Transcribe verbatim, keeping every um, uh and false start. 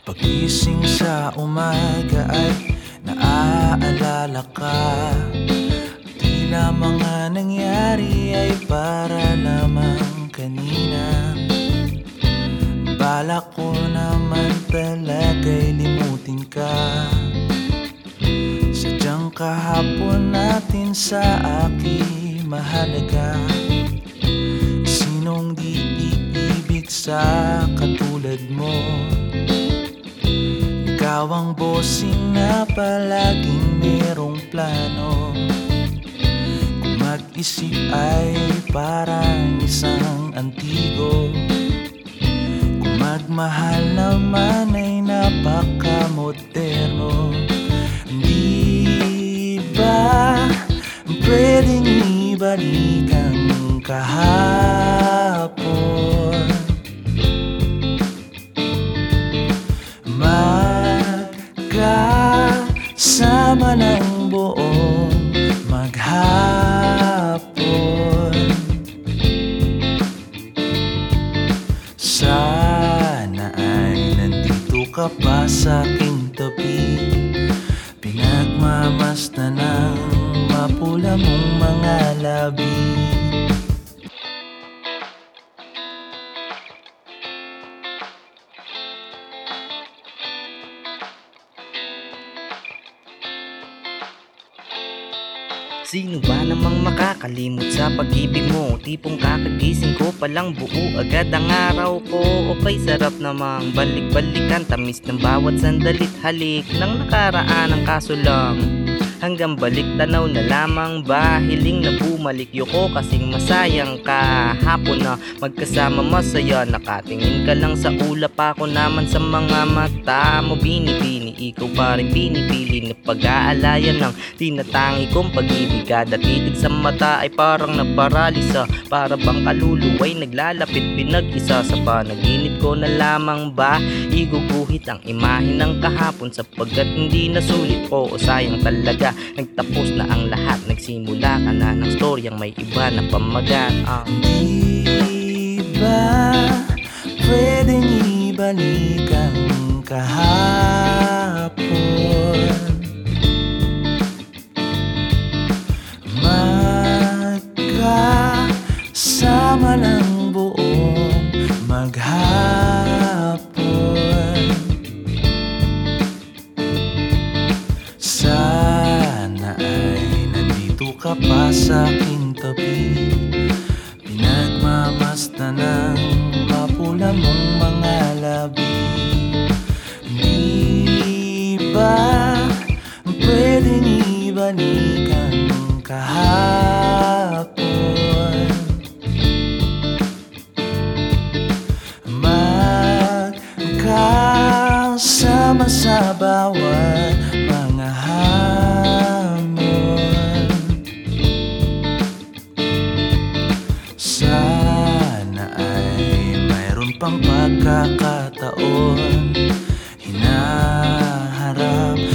Pagising sa umaga ay naaalala ka. Tila mga nangyari ay para lamang kanina. Balak ko naman talaga'y limutin ka. Sadyang kahapon natin sa aking mahalaga. Sinong di iibig sa katulad mo? Ikaw ang bossing na palaging merong plano. Kung mag-isip ay parang isang antigo. Kung magmahal naman ay napaka-moderno. Di ba pwedeng ibalik ang kahapon? Magkasama ng buong maghapon. Sana ay nandito ka pa sa aking tabi. Pinagmamasdan ng mapula mong mga labi. Sino ba namang makakalimot sa pag-ibig mo? Tipong kakagising ko palang buo agad ang araw ko. Okay, sarap namang balik-balikan, tamis ng bawat sandalit halik ng nakaraan ang kaso lang. Hanggang balik tanaw na lamang ba? Hiling na bumalik yoko kasing masayang ka. Hapon na magkasama masaya, nakatingin ka lang sa ulap, ako naman sa mga mata mo binibini. Ikaw pa rin pinipili na pag-aalayan ng tinatangi kong pag-ibig. Kada titig sa mata ay parang naparalisa, para bang kaluluway naglalapit pinag-isa. Sa panaginip ko na lamang ba iguguhit ang imahe ng kahapon, sapagkat hindi na sulit. Oo, sayang talaga, nagtapos na ang lahat. Nagsimula ka na ng storyang may iba na pamagat. ah. Di ba pwedeng ibalik ang kahapon? Magkasama ng buong maghapon. Sana ay nandito ka pa sa aking tabi. Pinagmamasdan ng mapula mong mga labi. Di ba pwedeng ibalik ang kahapon? Magkasama sa bawat mga hamon. Sana ay mayroon pang pagkakataon. Hinaharap